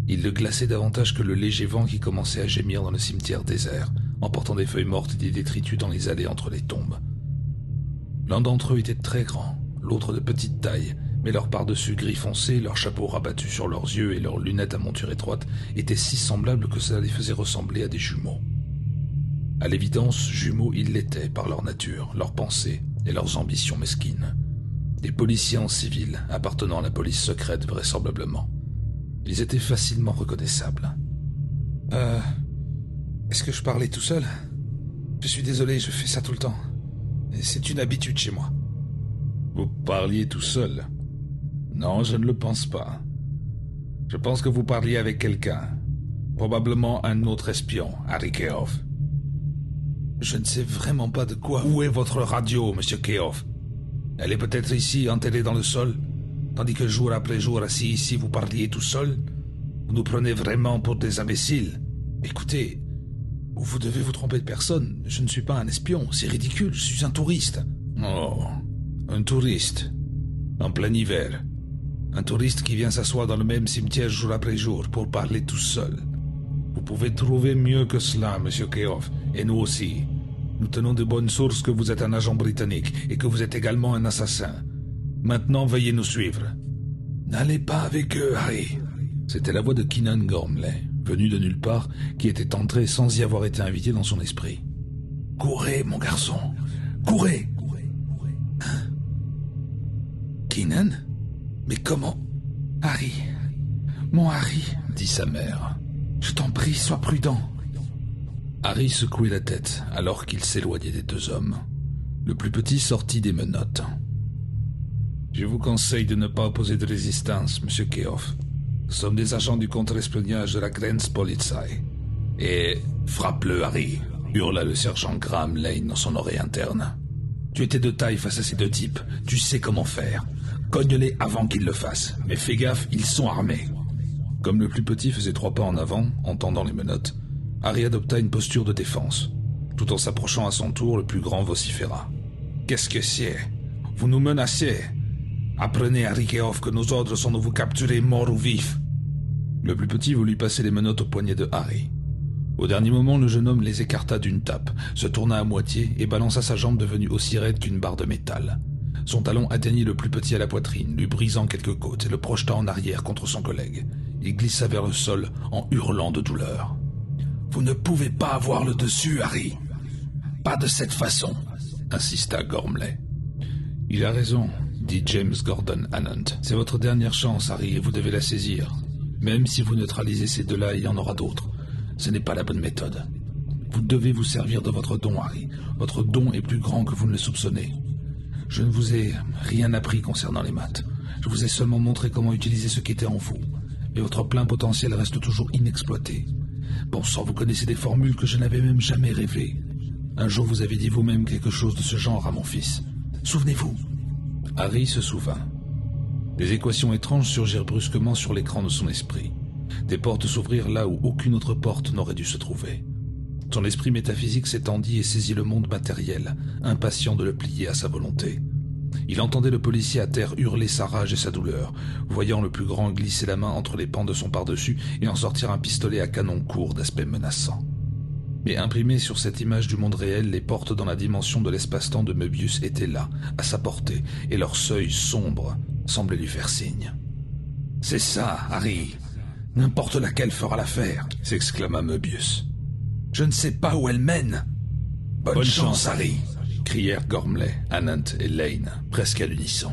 Il le glaçait davantage que le léger vent qui commençait à gémir dans le cimetière désert, emportant des feuilles mortes et des détritus dans les allées entre les tombes. L'un d'entre eux était très grand, l'autre de petite taille, mais leur pardessus gris foncé, leurs chapeaux rabattus sur leurs yeux et leurs lunettes à monture étroite étaient si semblables que cela les faisait ressembler à des jumeaux. À l'évidence, jumeaux ils l'étaient par leur nature, leurs pensées et leurs ambitions mesquines. Des policiers en civil, appartenant à la police secrète vraisemblablement. Ils étaient facilement reconnaissables. Euh... Est-ce que je parlais tout seul? Je suis désolé, je fais ça tout le temps. C'est une habitude chez moi. Vous parliez tout seul? Non, je ne le pense pas. Je pense que vous parliez avec quelqu'un. Probablement un autre espion, Harry Keough. Je ne sais vraiment pas de quoi... Où est votre radio, monsieur Keough? Elle est peut-être ici, enterrée dans le sol, tandis que jour après jour, assis ici, vous parliez tout seul? Vous nous prenez vraiment pour des imbéciles? Écoutez, vous devez vous tromper de personne. Je ne suis pas un espion, c'est ridicule, je suis un touriste. Oh, un touriste. En plein hiver. Un touriste qui vient s'asseoir dans le même cimetière jour après jour pour parler tout seul. Vous pouvez trouver mieux que cela, monsieur Keough, et nous aussi. Nous tenons de bonnes sources que vous êtes un agent britannique et que vous êtes également un assassin. Maintenant, veuillez nous suivre. N'allez pas avec eux, Harry. C'était la voix de Keenan Gormley, venu de nulle part, qui était entré sans y avoir été invité dans son esprit. Courez, mon garçon. Courez. Hein? Keenan? Mais comment? Harry. Mon Harry, dit sa mère. Je t'en prie, sois prudent. Harry secouait la tête alors qu'il s'éloignait des deux hommes. Le plus petit sortit des menottes. Je vous conseille de ne pas opposer de résistance, monsieur Keough. Nous sommes des agents du contre-espionnage de la Grenzpolizei. Et frappe-le, Harry, hurla le sergent Graham Lane dans son oreille interne. Tu étais de taille face à ces deux types, tu sais comment faire. Cogne-les avant qu'ils le fassent, mais fais gaffe, ils sont armés. Comme le plus petit faisait trois pas en avant, en tendant les menottes, Harry adopta une posture de défense. Tout en s'approchant à son tour, le plus grand vociféra. « Qu'est-ce que c'est? Vous nous menacez? Apprenez, Harry Keough, que nos ordres sont de vous capturer mort ou vif. » Le plus petit voulut passer les menottes au poignet de Harry. Au dernier moment, le jeune homme les écarta d'une tape, se tourna à moitié et balança sa jambe devenue aussi raide qu'une barre de métal. Son talon atteignit le plus petit à la poitrine, lui brisant quelques côtes et le projeta en arrière contre son collègue. Il glissa vers le sol en hurlant de douleur. « Vous ne pouvez pas avoir le dessus, Harry. Pas de cette façon, » insista Gormley. « Il a raison, » dit James Gordon Annand. « C'est votre dernière chance, Harry, et vous devez la saisir. Même si vous neutralisez ces deux-là, il y en aura d'autres. Ce n'est pas la bonne méthode. Vous devez vous servir de votre don, Harry. Votre don est plus grand que vous ne le soupçonnez. Je ne vous ai rien appris concernant les maths. Je vous ai seulement montré comment utiliser ce qui était en vous. Mais votre plein potentiel reste toujours inexploité. Bon sang, vous connaissez des formules que je n'avais même jamais rêvées. Un jour, vous avez dit vous-même quelque chose de ce genre à mon fils. Souvenez-vous. » Harry se souvint. Des équations étranges surgirent brusquement sur l'écran de son esprit. Des portes s'ouvrirent là où aucune autre porte n'aurait dû se trouver. Son esprit métaphysique s'étendit et saisit le monde matériel, impatient de le plier à sa volonté. Il entendait le policier à terre hurler sa rage et sa douleur, voyant le plus grand glisser la main entre les pans de son pardessus et en sortir un pistolet à canon court d'aspect menaçant. Mais imprimées sur cette image du monde réel, les portes dans la dimension de l'espace-temps de Möbius étaient là, à sa portée, et leur seuil sombre semblait lui faire signe. « C'est ça, Harry. N'importe laquelle fera l'affaire, » s'exclama Möbius. « Je ne sais pas où elle mène. »« Bonne, Bonne chance, Harry !» crièrent Gormley, Annand et Lane, presque à l'unisson.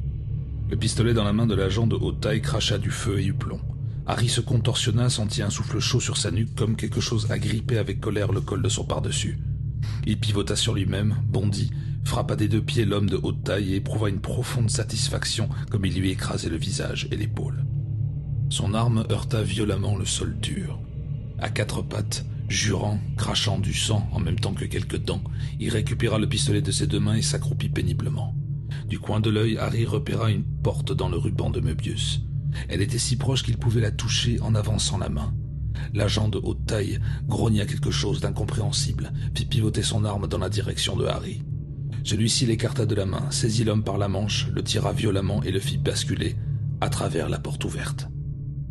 Le pistolet dans la main de l'agent de haute taille cracha du feu et du plomb. Harry se contorsionna, sentit un souffle chaud sur sa nuque comme quelque chose agrippait avec colère le col de son pardessus. Il pivota sur lui-même, bondit, frappa des deux pieds l'homme de haute taille et éprouva une profonde satisfaction comme il lui écrasait le visage et l'épaule. Son arme heurta violemment le sol dur. À quatre pattes, jurant, crachant du sang en même temps que quelques dents, il récupéra le pistolet de ses deux mains et s'accroupit péniblement. Du coin de l'œil, Harry repéra une porte dans le ruban de Möbius. Elle était si proche qu'il pouvait la toucher en avançant la main. L'agent de haute taille grogna quelque chose d'incompréhensible, fit pivoter son arme dans la direction de Harry. Celui-ci l'écarta de la main, saisit l'homme par la manche, le tira violemment et le fit basculer à travers la porte ouverte.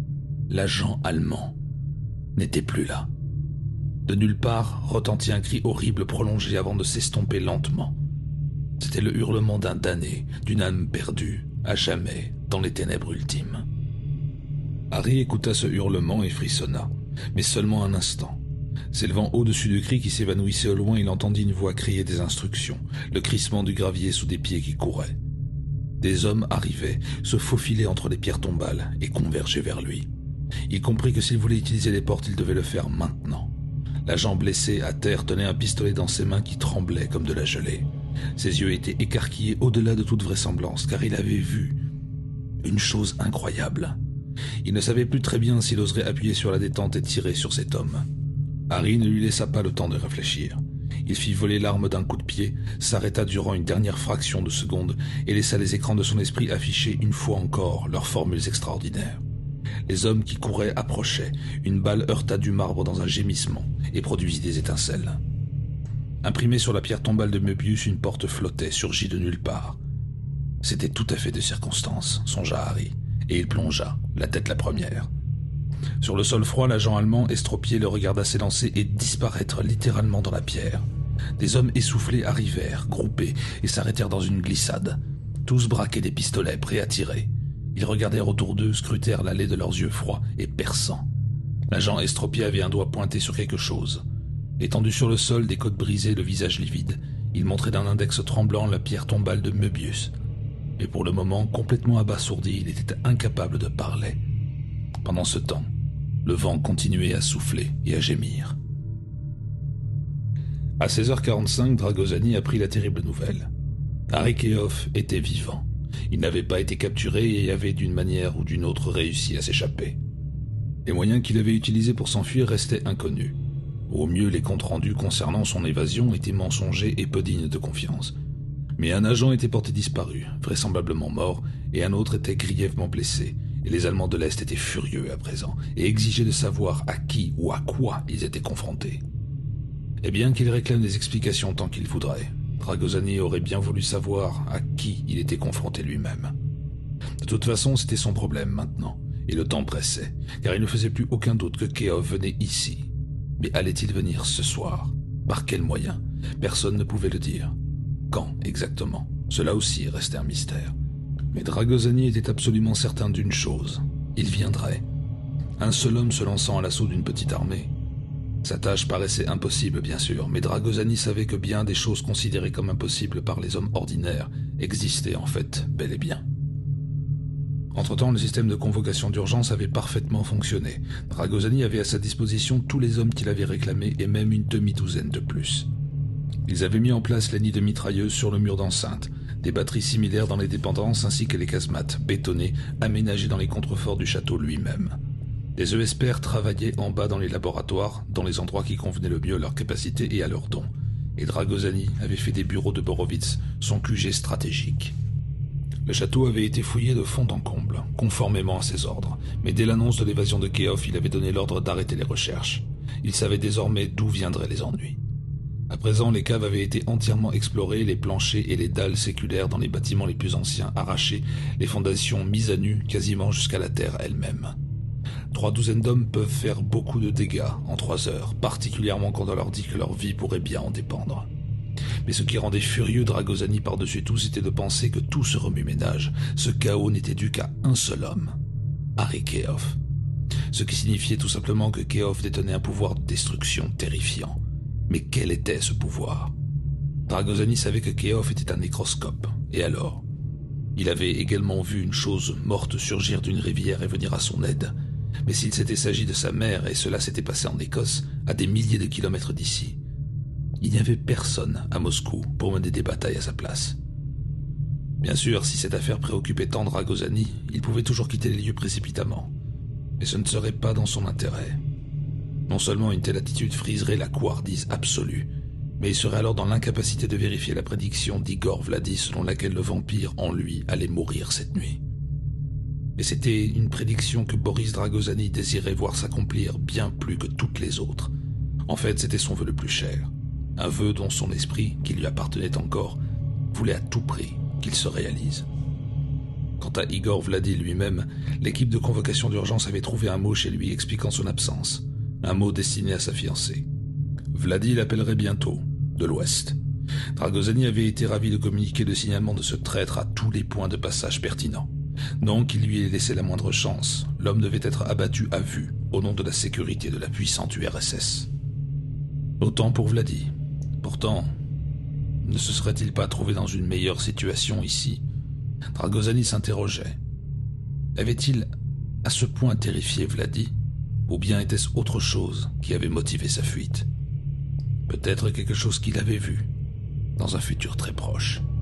L'agent allemand n'était plus là. De nulle part retentit un cri horrible prolongé avant de s'estomper lentement. C'était le hurlement d'un damné, d'une âme perdue, à jamais, dans les ténèbres ultimes. Harry écouta ce hurlement et frissonna, mais seulement un instant. S'élevant au-dessus du cri qui s'évanouissait au loin, il entendit une voix crier des instructions, le crissement du gravier sous des pieds qui couraient. Des hommes arrivaient, se faufilaient entre les pierres tombales et convergeaient vers lui. Il comprit que s'il voulait utiliser les portes, il devait le faire maintenant. L'agent blessé à terre tenait un pistolet dans ses mains qui tremblaient comme de la gelée. Ses yeux étaient écarquillés au-delà de toute vraisemblance, car il avait vu une chose incroyable. Il ne savait plus très bien s'il oserait appuyer sur la détente et tirer sur cet homme. Harry ne lui laissa pas le temps de réfléchir. Il fit voler l'arme d'un coup de pied, s'arrêta durant une dernière fraction de seconde et laissa les écrans de son esprit afficher une fois encore leurs formules extraordinaires. Les hommes qui couraient approchaient, une balle heurta du marbre dans un gémissement et produisit des étincelles. Imprimée sur la pierre tombale de Möbius, une porte flottait, surgit de nulle part. C'était tout à fait de circonstance, songea Harry, et il plongea, la tête la première. Sur le sol froid, l'agent allemand estropié le regarda s'élancer et disparaître littéralement dans la pierre. Des hommes essoufflés arrivèrent, groupés, et s'arrêtèrent dans une glissade. Tous braquaient des pistolets, prêts à tirer. Ils regardèrent autour d'eux, scrutèrent l'allée de leurs yeux froids et perçants. L'agent estropié avait un doigt pointé sur quelque chose. Étendu sur le sol, des côtes brisées, le visage livide, il montrait d'un index tremblant la pierre tombale de Möbius. Et pour le moment, complètement abasourdi, il était incapable de parler. Pendant ce temps, le vent continuait à souffler et à gémir. À seize heures quarante-cinq, Dragosani apprit la terrible nouvelle. Harry Keough était vivant. Il n'avait pas été capturé et avait d'une manière ou d'une autre réussi à s'échapper. Les moyens qu'il avait utilisés pour s'enfuir restaient inconnus. Au mieux, les comptes rendus concernant son évasion étaient mensongers et peu dignes de confiance. Mais un agent était porté disparu, vraisemblablement mort, et un autre était grièvement blessé, et les Allemands de l'Est étaient furieux à présent, et exigeaient de savoir à qui ou à quoi ils étaient confrontés. Et bien qu'il réclame des explications tant qu'il voudrait, Dragosani aurait bien voulu savoir à qui il était confronté lui-même. De toute façon, c'était son problème maintenant, et le temps pressait, car il ne faisait plus aucun doute que Keough venait ici. Mais allait-il venir ce soir? Par quels moyens? Personne ne pouvait le dire. Quand exactement? Cela aussi restait un mystère. Mais Dragosani était absolument certain d'une chose. Il viendrait. Un seul homme se lançant à l'assaut d'une petite armée. Sa tâche paraissait impossible, bien sûr, mais Dragosani savait que bien des choses considérées comme impossibles par les hommes ordinaires existaient en fait bel et bien. Entre-temps, le système de convocation d'urgence avait parfaitement fonctionné. Dragosani avait à sa disposition tous les hommes qu'il avait réclamés et même une demi-douzaine de plus. Ils avaient mis en place les nids de mitrailleuses sur le mur d'enceinte, des batteries similaires dans les dépendances ainsi que les casemates bétonnées aménagées dans les contreforts du château lui-même. Des E S P R travaillaient en bas dans les laboratoires, dans les endroits qui convenaient le mieux à leur capacité et à leurs dons. Et Dragosani avait fait des bureaux de Borowitz son Q G stratégique. Le château avait été fouillé de fond en comble, conformément à ses ordres, mais dès l'annonce de l'évasion de Keough, il avait donné l'ordre d'arrêter les recherches. Il savait désormais d'où viendraient les ennuis. À présent, les caves avaient été entièrement explorées, les planchers et les dalles séculaires dans les bâtiments les plus anciens arrachés, les fondations mises à nu quasiment jusqu'à la terre elle-même. Trois douzaines d'hommes peuvent faire beaucoup de dégâts en trois heures, particulièrement quand on leur dit que leur vie pourrait bien en dépendre. Mais ce qui rendait furieux Dragosani par-dessus tout, c'était de penser que tout ce remue-ménage, ce chaos n'était dû qu'à un seul homme, Harry Keough. Ce qui signifiait tout simplement que Keough détenait un pouvoir de destruction terrifiant. Mais quel était ce pouvoir? Dragosani savait que Keough était un nécroscope, et alors? Il avait également vu une chose morte surgir d'une rivière et venir à son aide. Mais s'il s'était s'agi de sa mère, et cela s'était passé en Écosse, à des milliers de kilomètres d'ici, il n'y avait personne à Moscou pour mener des batailles à sa place. Bien sûr, si cette affaire préoccupait tant Dragosani, il pouvait toujours quitter les lieux précipitamment. Mais ce ne serait pas dans son intérêt. Non seulement une telle attitude friserait la couardise absolue, mais il serait alors dans l'incapacité de vérifier la prédiction d'Igor Vladi selon laquelle le vampire en lui allait mourir cette nuit. Et c'était une prédiction que Boris Dragosani désirait voir s'accomplir bien plus que toutes les autres. En fait, c'était son vœu le plus cher. Un vœu dont son esprit, qui lui appartenait encore, voulait à tout prix qu'il se réalise. Quant à Igor Vladi lui-même, l'équipe de convocation d'urgence avait trouvé un mot chez lui expliquant son absence, un mot destiné à sa fiancée. Vladi l'appellerait bientôt, de l'Ouest. Dragosani avait été ravi de communiquer le signalement de ce traître à tous les points de passage pertinents. Donc il lui ait laissé la moindre chance, l'homme devait être abattu à vue, au nom de la sécurité de la puissante U R S S. Autant pour Vladi. Pourtant, ne se serait-il pas trouvé dans une meilleure situation ici? Dragosani s'interrogeait. Avait-il à ce point terrifié Vladi, ou bien était-ce autre chose qui avait motivé sa fuite? Peut-être quelque chose qu'il avait vu, dans un futur très proche.